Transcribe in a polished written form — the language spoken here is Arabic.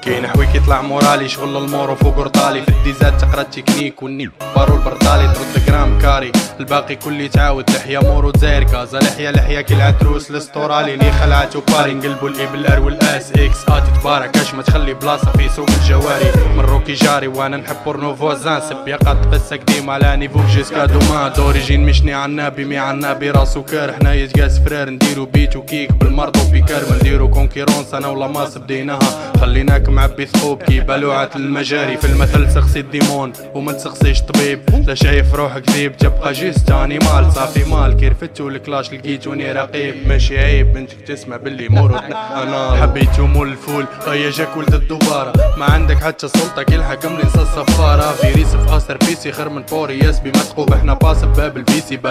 كاين حويك يطلع مورالي شغل المورو فوق رطالي في الديزات تقرا التكنيك والنيل بارو البردالي ترد جرام كاري الباقي كل تعاود لحية مورو دزاير كازا لحية كي العتروس الاستورالي لي خلعتو باري نقلبو الابل ار والاس اكس اتي تبارك اش ما تخلي بلاصه في سوق الجواري من روكي جاري وانا نحب بورنو فوزان سبيقات قصك ديما على نيفو جيسكا دوما دوريجين مشني عنابي مي عنابي راسو كار حنا يتقاس فرار نديرو بيت وكيك بالمرض وبيكار ما نديرو كونكيرونس انا ولا ماس بديناها خليناك معبي ثقوب كي بلوعة المجاري في المثل سقسي الديمون وما تسقسيش طبيب لا شايف روحك ذيب تبقى جيست انيمال صافي مال كي رفتو الكلاش لقيتوني رقيب ماشي عيب بنتك تسمع باللي مورو انا حبيتو مول الفول هيا جاك ولد الدوبارة ما عندك حتى سلطة كي الحكم لي نص الصفارة فيريس في اثر بيسي خير من بورياس بمثقوب احنا باص بباب البيسي